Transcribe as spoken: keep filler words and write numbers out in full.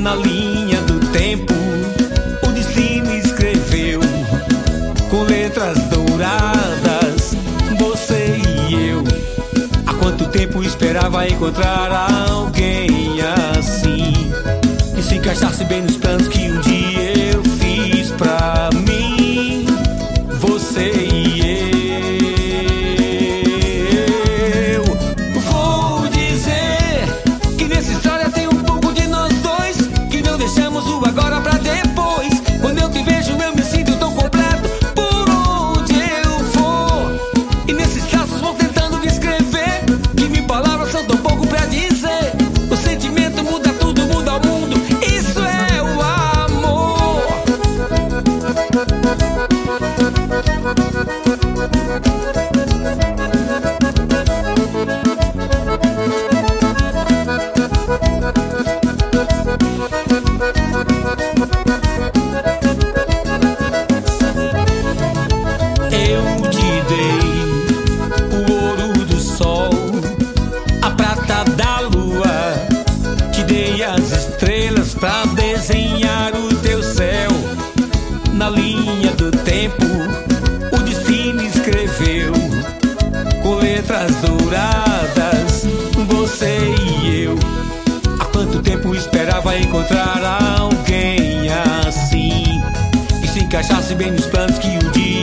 Na linha do tempo, o destino escreveu com letras douradas, você e eu. Há quanto tempo esperava encontrar alguém assim, que se encaixasse bem nos planos que um dia eu fiz pra mim, você e eu. Vou dizer que nessa história tem um pouco de nós dois, que não deixamos o agora pra depois. Quando eu te vejo eu me sinto tão completo por onde eu for, e nesses traços vou tentando descrever que mil palavras são tão pouco pra dizer. O sentimento muda tudo, muda o mundo, isso é o amor. Eu te dei o ouro do sol, a prata da lua, te dei as estrelas pra desenhar o teu céu. Na linha do tempo, o destino escreveu com letras douradas, você e eu. Há quanto tempo esperava encontrar alguém assim, que se encaixasse bem nos planos que um dia